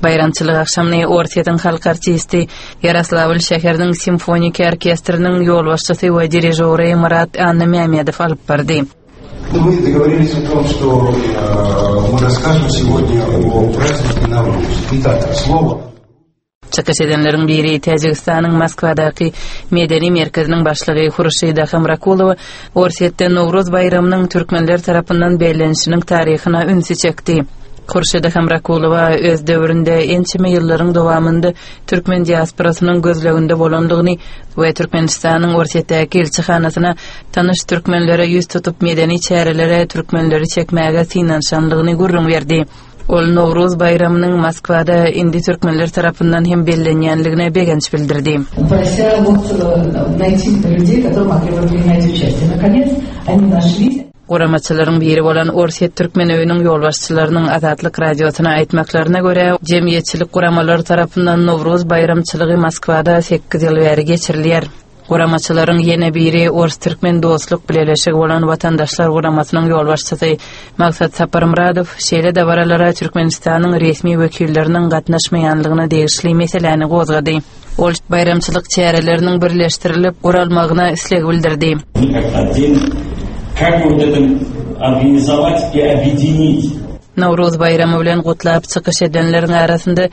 Bayramçılık akşamını Orset'in halk artisti Yaroslavl şäheriniň simfonik orkestriniň ýol başçysy we dirijori Murat Annemamedov alyp berdi. Мы договорились о том, что мы расскажем сегодня о празднике Навруз. Итак, слово. Çıkış edenlerin biri Tajikistanyň Moskwadaky medeni merkeziniň başlygy Hurşida Hamrakulova Orsetde Nowruz bayramynyň türkmenler tarapyndan bellenişiniň taryhyna ünsü çekdi. Hurşida Hamrakulova öz döwründe ençime ýyllaryň dowamında türkmen diasporasynyň gözleginde bolandygyny we Türkmenistanyň Orsetdäki elçihanasyna tanyş türkmenlere ýüz tutup medeni çärelere türkmenleri çekmäge synanşanlygyny gurrun berdi. Ol Nowruz bayramynyň Moskwada indi türkmenler tarapyndan hem bellenýänligine begenç bildirdi. Прося вот найти людей, которые могли бы принять участие. Наконец, они нашлись. Guramaçylaryň biri bolan Orset Türkmen öýüniň ýolbaşçylarynyň Azatlyk radiosyna aýtmaklaryna görä, jemgyýetçilik guramalary tarapyndan Nowruz bayramçylygy Moskwada 8 ýyl bäri geçirilýär. Guramaçylaryň ýene biri Ors Türkmen dostluk bileşigi bolan Watandaşlar guramasynyň ýolbaşçysy Maksat Saparmuradov şeýle dawaralara Türkmenistanyň resmi wekilleriniň gatnaşmaýanlygyna degişli meseleni gozgady. Ol bayramçylyk çäreleriniň birleşdirilip guralmagyna isleg bildirdi. Как вот это организовать и объединить? Nowruz bayramy bilen gutlap çykyş edenleriň arasynda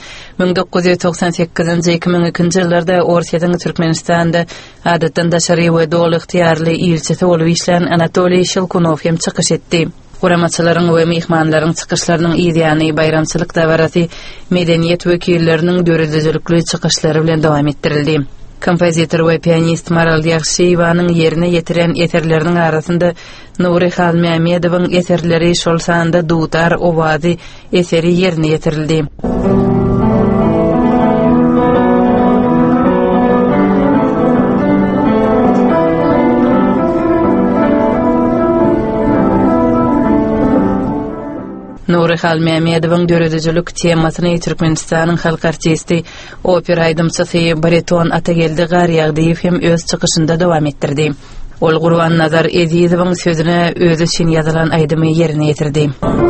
1998-2002 ýyllarda Orset'in Türkmenistanda adatdan daşary we dol ihtiýarly ilçesi bolup işlän Anatoliy Shilkunov hem çykyş etdi. Guramaçylaryň we mehmanlaryň çykyşlarynyň ideýany bayramçylyk dawarasy medeniýet wekilleriniň döredejlikli çykyşlary bilen dowam etdirildi. Kompozitor we pianist Maral Ýagşyewanyň ýerine ýetiren eserleriniň arasynda Nuri Halmamedowyň eserleri şol sanda Dutar owazy eseri ýerine ýetirildi. Nuri Halmamedowyň döredejilik temasyny Türkmenistanyň halk artisti, opera aýdymçysy bariton Atageldi Garýagdyýew hem öz çykyşynda dowam etdirdi. Ol Gurban Nazar Ezizowyň sözüne özü üçin ýazylan aýdymy ýerine ýetirdi.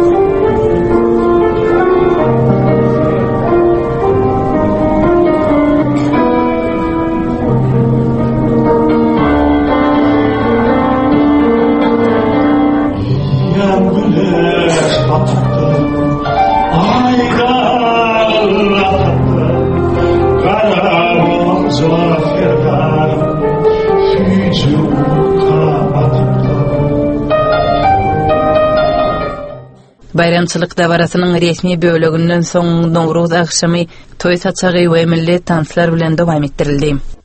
Bayramçylyk dawarasynyň resmi böleginden soň Nowruz akşamy toý saçagy we millet tanslar bilen dowam etdirildi.